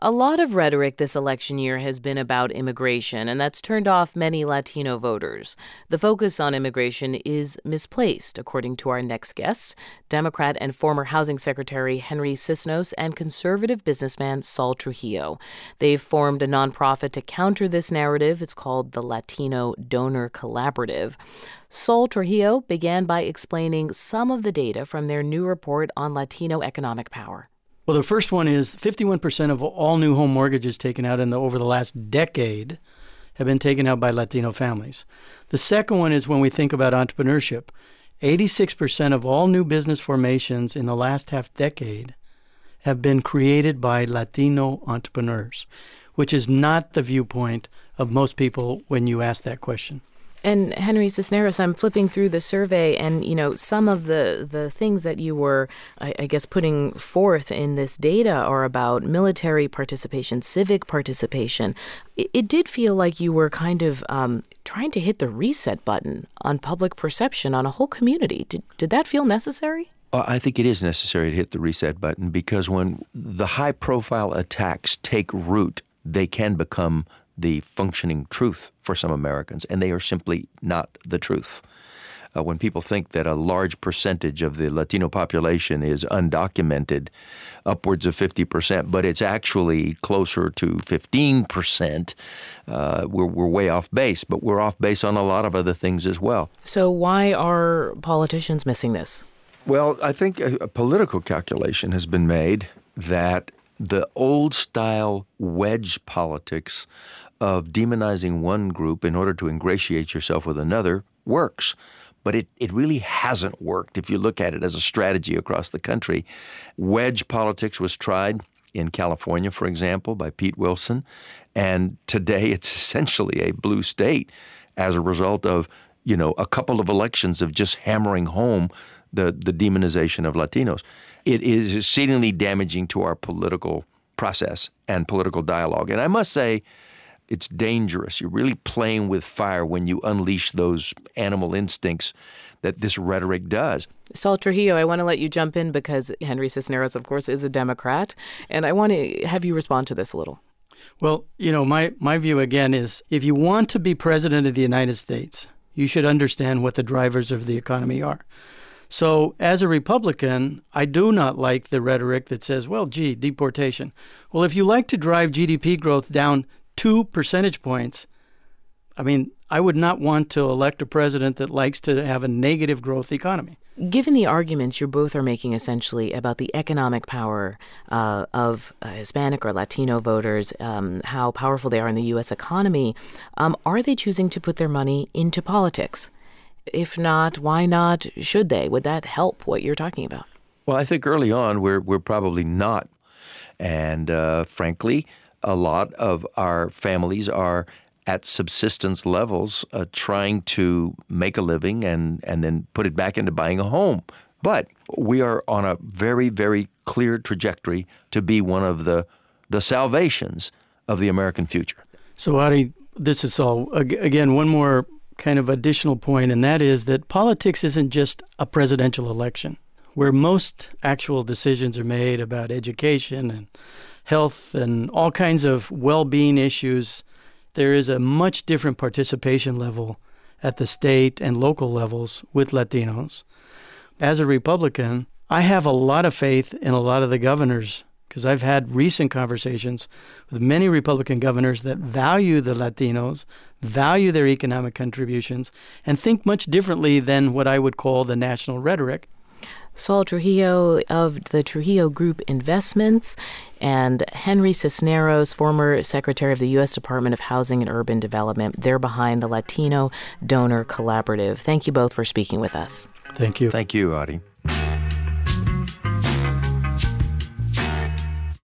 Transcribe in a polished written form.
A lot of rhetoric this election year has been about immigration, and that's turned off many Latino voters. The focus on immigration is misplaced, according to our next guest, Democrat and former Housing Secretary Henry Cisneros and conservative businessman Saul Trujillo. They've formed a nonprofit to counter this narrative. It's called the Latino Donor Collaborative. Saul Trujillo began by explaining some of the data from their new report on Latino economic power. Well, the first one is 51% of all new home mortgages taken out over the last decade have been taken out by Latino families. The second one is when we think about entrepreneurship. 86% of all new business formations in the last half decade have been created by Latino entrepreneurs, which is not the viewpoint of most people when you ask that question. And Henry Cisneros, I'm flipping through the survey, and some of the things that you were, I guess, putting forth in this data are about military participation, civic participation. It did feel like you were kind of trying to hit the reset button on public perception on a whole community. Did that feel necessary? I think it is necessary to hit the reset button because when the high-profile attacks take root, they can become the functioning truth for some Americans, and they are simply not the truth. When people think that a large percentage of the Latino population is undocumented, upwards of 50%, but it's actually closer to 15%, we're way off base. But we're off base on a lot of other things as well. So why are politicians missing this? Well, I think a political calculation has been made that the old-style wedge politics of demonizing one group in order to ingratiate yourself with another works. But it really hasn't worked if you look at it as a strategy across the country. Wedge politics was tried in California, for example, by Pete Wilson. And today it's essentially a blue state as a result of, a couple of elections of just hammering home the demonization of Latinos. It is exceedingly damaging to our political process and political dialogue. And I must say, it's dangerous. You're really playing with fire when you unleash those animal instincts that this rhetoric does. Saul Trujillo, I want to let you jump in because Henry Cisneros, of course, is a Democrat. And I want to have you respond to this a little. Well, my view, again, is if you want to be president of the United States, you should understand what the drivers of the economy are. So as a Republican, I do not like the rhetoric that says, well, deportation. Well, if you like to drive GDP growth down 2 percentage points, I would not want to elect a president that likes to have a negative growth economy. Given the arguments you both are making essentially about the economic power of Hispanic or Latino voters, how powerful they are in the U.S. economy, are they choosing to put their money into politics? If not, why not? Should they? Would that help what you're talking about? Well, I think early on we're probably not. And frankly, a lot of our families are at subsistence levels trying to make a living and then put it back into buying a home. But we are on a very, very clear trajectory to be one of the salvations of the American future. So, Adi, this is all, again, one more kind of additional point, and that is that politics isn't just a presidential election where most actual decisions are made about education and health and all kinds of well-being issues. There is a much different participation level at the state and local levels with Latinos. As a Republican, I have a lot of faith in a lot of the governors because I've had recent conversations with many Republican governors that value the Latinos, value their economic contributions, and think much differently than what I would call the national rhetoric. Saul Trujillo of the Trujillo Group Investments and Henry Cisneros, former Secretary of the U.S. Department of Housing and Urban Development. They're behind the Latino Donor Collaborative. Thank you both for speaking with us. Thank you. Thank you, Adi.